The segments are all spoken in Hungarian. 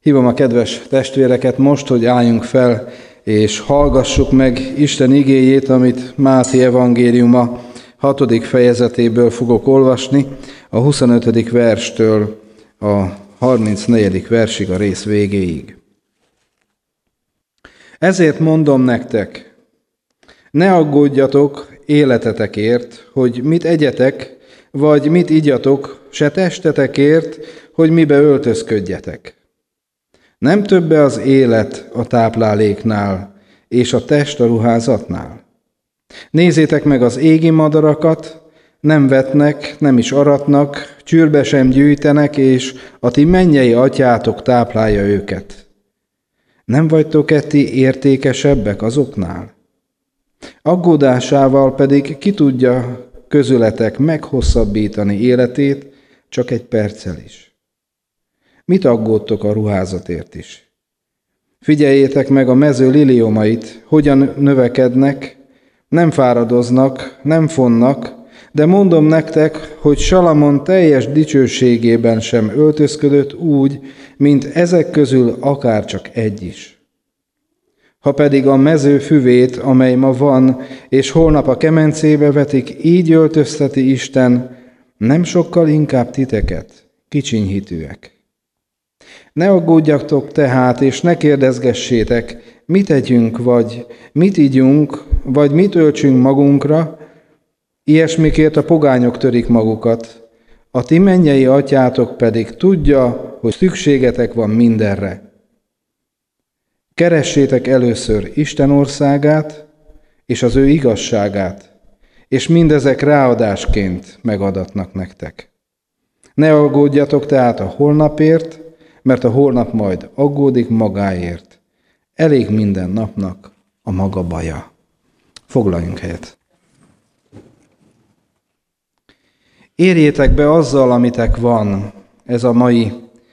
Hívom a kedves testvéreket most, hogy álljunk fel, és hallgassuk meg Isten igéjét, amit Máté evangéliuma 6. fejezetéből fogok olvasni, a 25. verstől a 34. versig, a rész végéig. Ezért mondom nektek, ne aggódjatok életetekért, hogy mit egyetek, vagy mit igyatok, se testetekért, hogy mibe öltözködjetek. Nem többe az élet a tápláléknál, és a test a ruházatnál? Nézzétek meg az égi madarakat, nem vetnek, nem is aratnak, csűrbe sem gyűjtenek, és a ti mennyei atyátok táplálja őket. Nem vagytok-e ti értékesebbek azoknál? Aggódásával pedig ki tudja közületek meghosszabbítani életét csak egy perccel is. Mit aggódtok a ruházatért is? Figyeljétek meg a mező liliomait, hogyan növekednek, nem fáradoznak, nem fonnak, de mondom nektek, hogy Salamon teljes dicsőségében sem öltözködött úgy, mint ezek közül akár csak egy is. Ha pedig a mező füvét, amely ma van, és holnap a kemencébe vetik, így öltözteti Isten, nem sokkal inkább titeket, kicsinyhitűek. Ne aggódjatok tehát, és ne kérdezgessétek, mit együnk, vagy mit igyunk, vagy mit öltsünk magunkra, ilyesmikért a pogányok törik magukat. A ti mennyei atyátok pedig tudja, hogy szükségetek van mindenre. Keressétek először Isten országát és az ő igazságát, és mindezek ráadásként megadatnak nektek. Ne aggódjatok tehát a holnapért, mert a holnap majd aggódik magáért. Elég minden napnak a maga baja. Foglaljunk helyet. Érjétek be azzal, amitek van. Ez a mai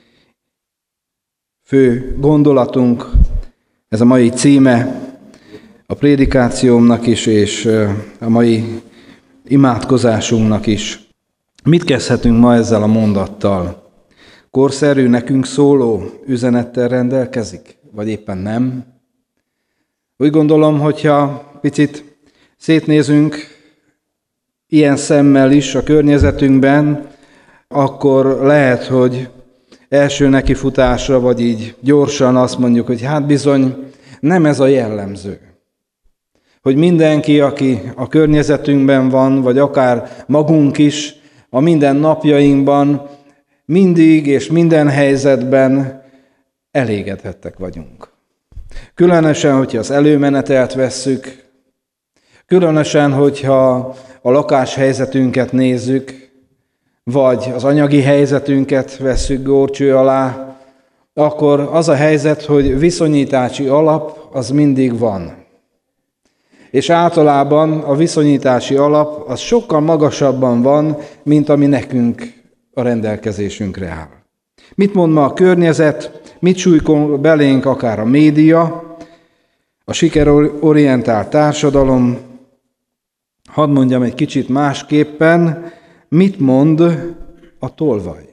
fő gondolatunk, ez a mai címe a prédikációmnak is, és a mai imádkozásunknak is. Mit kezdhetünk ma ezzel a mondattal? Korszerű, nekünk szóló üzenettel rendelkezik? Vagy éppen nem? Úgy gondolom, hogyha picit szétnézünk ilyen szemmel is a környezetünkben, akkor lehet, hogy első nekifutásra, vagy így gyorsan azt mondjuk, hogy hát bizony nem ez a jellemző. Hogy mindenki, aki a környezetünkben van, vagy akár magunk is, a minden napjainkban mindig és minden helyzetben elégedettek vagyunk. Különösen, hogyha az előmenetelt vesszük, különösen, hogyha a lakáshelyzetünket nézzük, vagy az anyagi helyzetünket vesszük górcső alá, akkor az a helyzet, hogy viszonyítási alap az mindig van. És általában a viszonyítási alap az sokkal magasabban van, mint ami nekünk a rendelkezésünkre áll. Mit mond ma a környezet, mit súlykol belénk akár a média, a sikerorientált társadalom, hadd mondjam egy kicsit másképpen, mit mond a tolvaj.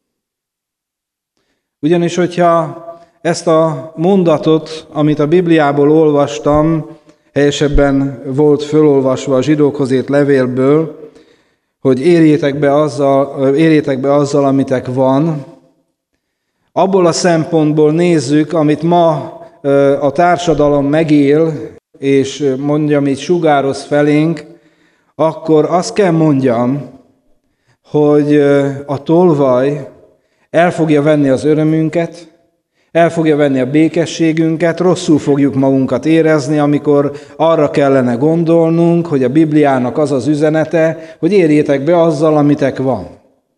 Ugyanis, hogyha ezt a mondatot, amit a Bibliából olvastam, helyesebben volt fölolvasva a zsidókhoz írt levélből, hogy érjétek be azzal, amitek van, abból a szempontból nézzük, amit ma a társadalom megél, és mondjam így sugároz felénk, akkor azt kell mondjam, hogy a tolvaj el fogja venni az örömünket, el fogja venni a békességünket, rosszul fogjuk magunkat érezni, amikor arra kellene gondolnunk, hogy a Bibliának az az üzenete, hogy érjétek be azzal, amitek van.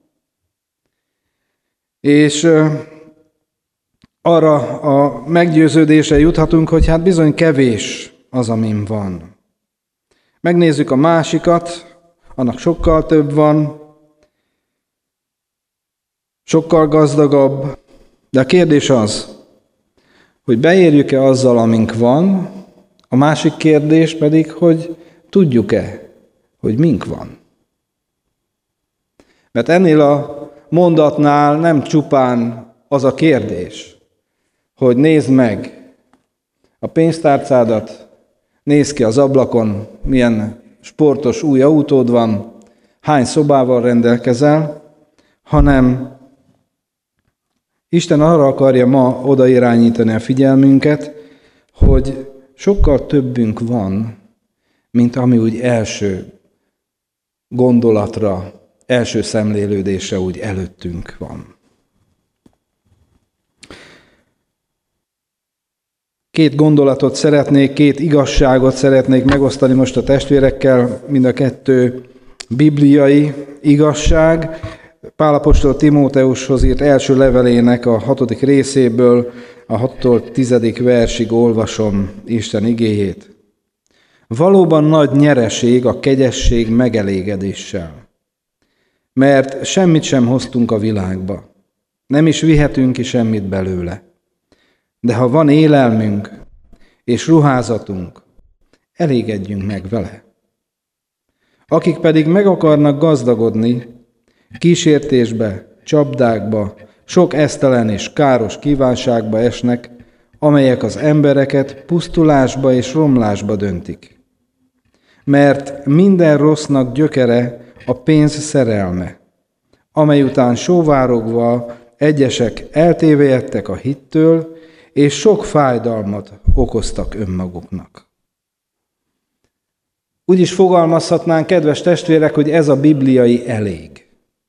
És arra a meggyőződésre juthatunk, hogy hát bizony kevés az, amin van. Megnézzük a másikat, annak sokkal több van, sokkal gazdagabb, de a kérdés az, hogy beérjük-e azzal, amink van, a másik kérdés pedig, hogy tudjuk-e, hogy mink van. Mert ennél a mondatnál nem csupán az a kérdés, hogy nézd meg a pénztárcádat, nézd ki az ablakon, milyen sportos új autód van, hány szobával rendelkezel, hanem Isten arra akarja ma odairányítani a figyelmünket, hogy sokkal többünk van, mint ami úgy első gondolatra, első szemlélődésre úgy előttünk van. Két gondolatot szeretnék, két igazságot szeretnék megosztani most a testvérekkel, mind a kettő bibliai igazság. Pál apostol Timóteushoz írt első levelének a 6. részéből, a 6-tól 10. versig olvasom Isten igéjét. Valóban nagy nyereség a kegyesség megelégedéssel, mert semmit sem hoztunk a világba, nem is vihetünk ki semmit belőle. De ha van élelmünk és ruházatunk, elégedjünk meg vele. Akik pedig meg akarnak gazdagodni, kísértésbe, csapdákba, sok esztelen és káros kívánságba esnek, amelyek az embereket pusztulásba és romlásba döntik. Mert minden rossznak gyökere a pénz szerelme, amely után sóvárogva egyesek eltévejedtek a hittől, és sok fájdalmat okoztak önmaguknak. Úgy is fogalmazhatnánk, kedves testvérek, hogy ez a bibliai elég.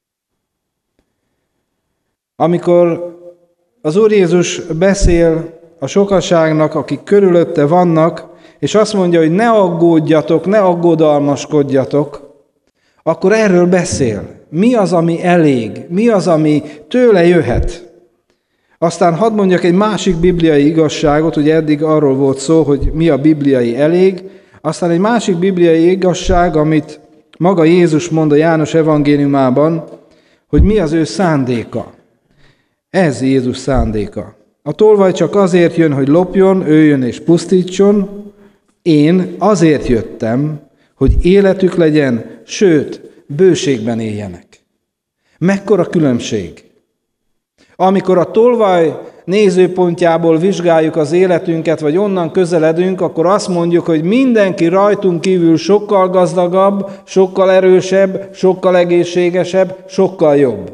Amikor az Úr Jézus beszél a sokaságnak, akik körülötte vannak, és azt mondja, hogy ne aggódjatok, ne aggodalmaskodjatok, akkor erről beszél. Mi az, ami elég? Mi az, ami tőle jöhet? Aztán hadd mondjak egy másik bibliai igazságot, ugye eddig arról volt szó, hogy mi a bibliai elég, aztán egy másik bibliai igazság, amit maga Jézus mond a János evangéliumában, hogy mi az ő szándéka. Ez Jézus szándéka. A tolvaj csak azért jön, hogy lopjon, öljön és pusztítson. Én azért jöttem, hogy életük legyen, sőt, bőségben éljenek. Mekkora különbség! Amikor a tolvaj nézőpontjából vizsgáljuk az életünket, vagy onnan közeledünk, akkor azt mondjuk, hogy mindenki rajtunk kívül sokkal gazdagabb, sokkal erősebb, sokkal egészségesebb, sokkal jobb.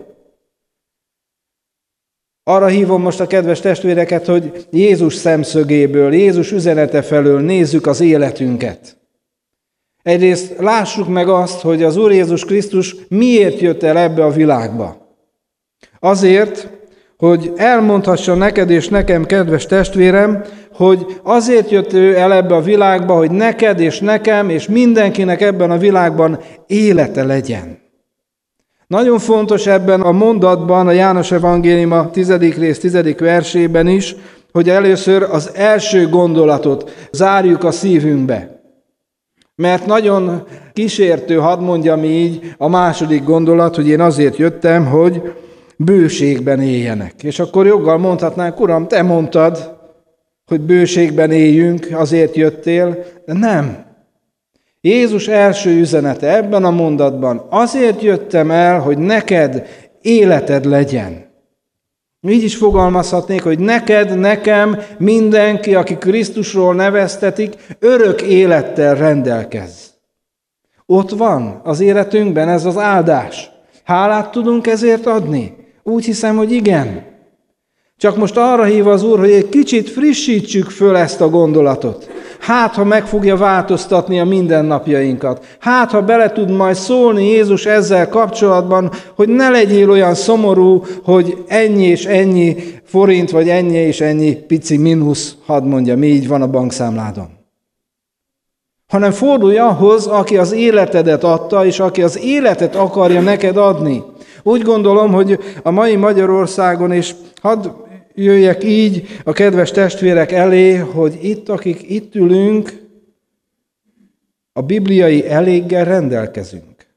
Arra hívom most a kedves testvéreket, hogy Jézus szemszögéből, Jézus üzenete felől nézzük az életünket. Egyrészt lássuk meg azt, hogy az Úr Jézus Krisztus miért jött el ebbe a világba. Azért, hogy elmondhassa neked és nekem, kedves testvérem, hogy azért jött ő el ebbe a világba, hogy neked és nekem és mindenkinek ebben a világban élete legyen. Nagyon fontos ebben a mondatban, a János evangélium a 10. rész 10. versében is, hogy először az első gondolatot zárjuk a szívünkbe. Mert nagyon kísértő, hadd mondjam így, a második gondolat, hogy én azért jöttem, hogy bőségben éljenek. És akkor joggal mondhatnánk, Uram, te mondtad, hogy bőségben éljünk, azért jöttél, de nem. Jézus első üzenete ebben a mondatban, azért jöttem el, hogy neked életed legyen. Így is fogalmazhatnék, hogy neked, nekem, mindenki, aki Krisztusról neveztetik, örök élettel rendelkezz. Ott van az életünkben ez az áldás. Hálát tudunk ezért adni? Úgy hiszem, hogy igen. Csak most arra hív az Úr, hogy egy kicsit frissítsük föl ezt a gondolatot. Hát, ha meg fogja változtatni a mindennapjainkat. Hát, ha bele tud majd szólni Jézus ezzel kapcsolatban, hogy ne legyél olyan szomorú, hogy ennyi és ennyi forint, vagy ennyi és ennyi pici mínusz, hadd mondjam, így van a bankszámládon. Hanem fordulj ahhoz, aki az életedet adta, és aki az életet akarja neked adni. Úgy gondolom, hogy a mai Magyarországon, és hadd jöjjek így a kedves testvérek elé, hogy itt, akik itt ülünk, a bibliai eléggel rendelkezünk.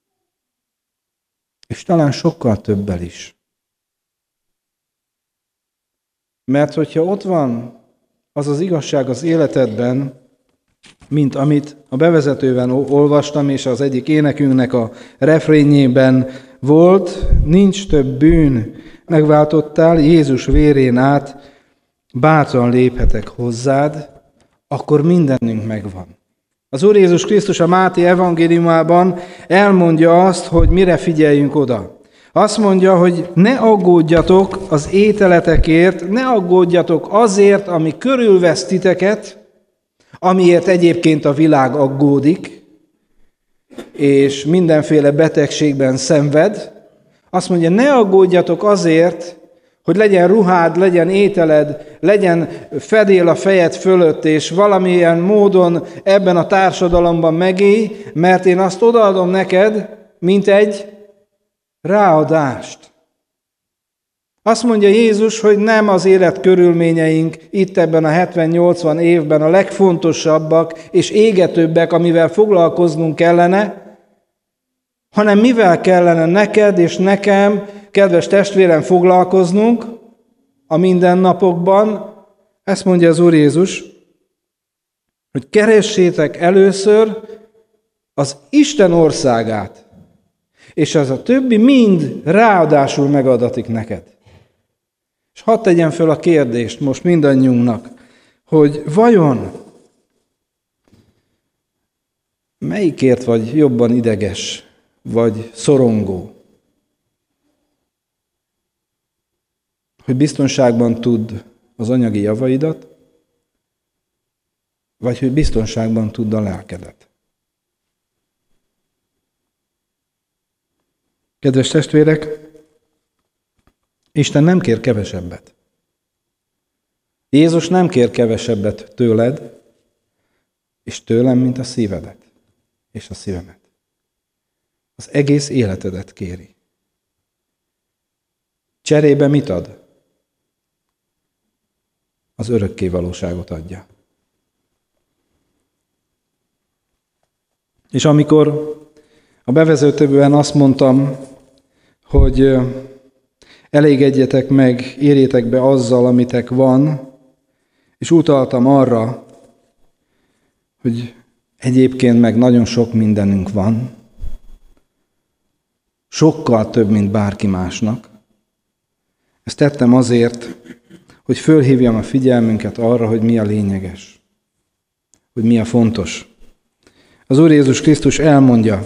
És talán sokkal többel is. Mert hogyha ott van az az igazság az életedben, mint amit a bevezetőben olvastam, és az egyik énekünknek a refrénjében volt, nincs több bűn, megváltottál Jézus vérén át, bátran léphetek hozzád, akkor mindenünk megvan. Az Úr Jézus Krisztus a Máté evangéliumában elmondja azt, hogy mire figyeljünk oda. Azt mondja, hogy ne aggódjatok az ételetekért, ne aggódjatok azért, ami körülvesz titeket, amiért egyébként a világ aggódik, és mindenféle betegségben szenved. Azt mondja, ne aggódjatok azért, hogy legyen ruhád, legyen ételed, legyen fedél a fejed fölött, és valamilyen módon ebben a társadalomban megélj, mert én azt odaadom neked, mint egy ráadást. Azt mondja Jézus, hogy nem az élet körülményeink itt ebben a 70-80 évben a legfontosabbak és égetőbbek, amivel foglalkoznunk kellene, hanem mivel kellene neked és nekem, kedves testvérem, foglalkoznunk a mindennapokban. Ezt mondja az Úr Jézus, hogy keressétek először az Isten országát, és az a többi mind ráadásul megadatik neked. És hadd tegyem föl a kérdést most mindannyiunknak, hogy vajon melyikért vagy jobban ideges, vagy szorongó? Hogy biztonságban tudd az anyagi javaidat, vagy hogy biztonságban tudd a lelkedet. Kedves testvérek, Isten nem kér kevesebbet. Jézus nem kér kevesebbet tőled, és tőlem, mint a szívedet, és a szívemet. Az egész életedet kéri. Cserébe mit ad? Az örökké valóságot adja. És amikor a bevezetőben azt mondtam, hogy elégedjetek meg, érjétek be azzal, amitek van, és utaltam arra, hogy egyébként meg nagyon sok mindenünk van, sokkal több, mint bárki másnak. Ezt tettem azért, hogy fölhívjam a figyelmünket arra, hogy mi a lényeges, hogy mi a fontos. Az Úr Jézus Krisztus elmondja,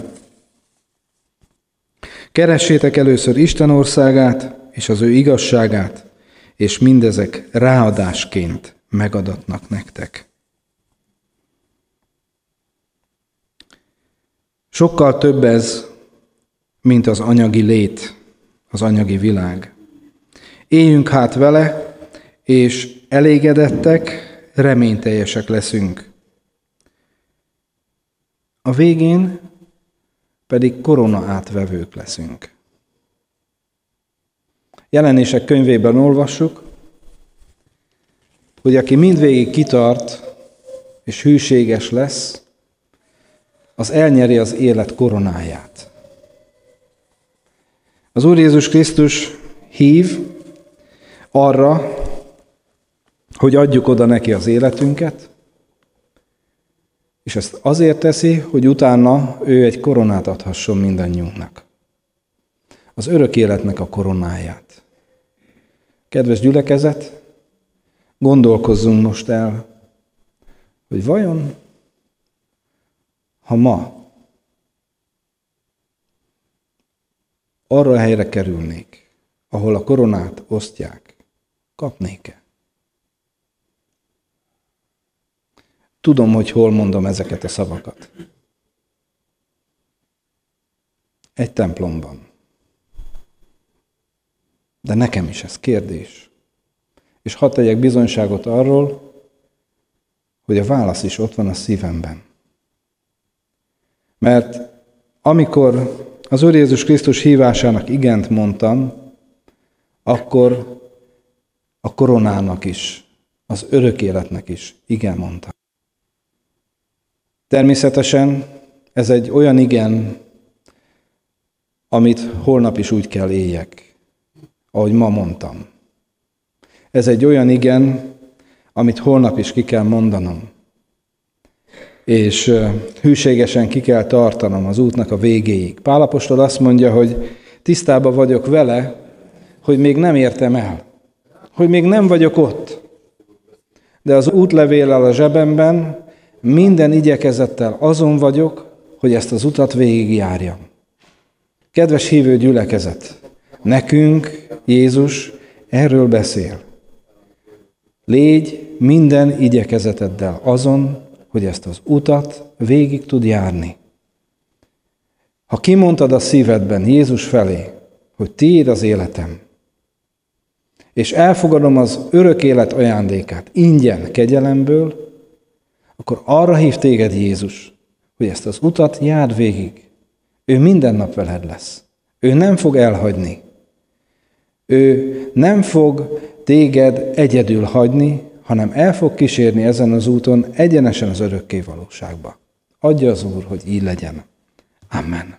keressétek először Isten országát és az ő igazságát, és mindezek ráadásként megadatnak nektek. Sokkal több ez, mint az anyagi lét, az anyagi világ. Éljünk hát vele, és elégedettek, reményteljesek leszünk. A végén pedig korona átvevők leszünk. Jelenések könyvében olvassuk, hogy aki mindvégig kitart és hűséges lesz, az elnyeri az élet koronáját. Az Úr Jézus Krisztus hív arra, hogy adjuk oda neki az életünket, és ezt azért teszi, hogy utána ő egy koronát adhasson mindannyiunknak. Az örök életnek a koronáját. Kedves gyülekezet, gondolkozzunk most el, hogy vajon, ha ma arra a helyre kerülnék, ahol a koronát osztják, kapnék-e? Tudom, hogy hol mondom ezeket a szavakat. Egy templomban. De nekem is ez kérdés. És hadd tegyek bizonyságot arról, hogy a válasz is ott van a szívemben. Mert amikor az Úr Jézus Krisztus hívásának igent mondtam, akkor a koronának is, az örök életnek is igen mondtam. Természetesen ez egy olyan igen, amit holnap is úgy kell éljek, ahogy ma mondtam. Ez egy olyan igen, amit holnap is ki kell mondanom. És hűségesen ki kell tartanom az útnak a végéig. Pál apostol azt mondja, hogy tisztában vagyok vele, hogy még nem értem el, hogy még nem vagyok ott, de az útlevéllel a zsebemben minden igyekezettel azon vagyok, hogy ezt az utat végigjárjam. Kedves hívő gyülekezet, nekünk Jézus erről beszél. Légy minden igyekezeteddel azon, hogy ezt az utat végig tud járni. Ha kimondtad a szívedben Jézus felé, hogy tiéd az életem, és elfogadom az örök élet ajándékát ingyen, kegyelemből, akkor arra hív téged Jézus, hogy ezt az utat járd végig. Ő minden nap veled lesz. Ő nem fog elhagyni. Ő nem fog téged egyedül hagyni, hanem el fog kísérni ezen az úton egyenesen az örökké valóságba. Adja az Úr, hogy így legyen. Amen.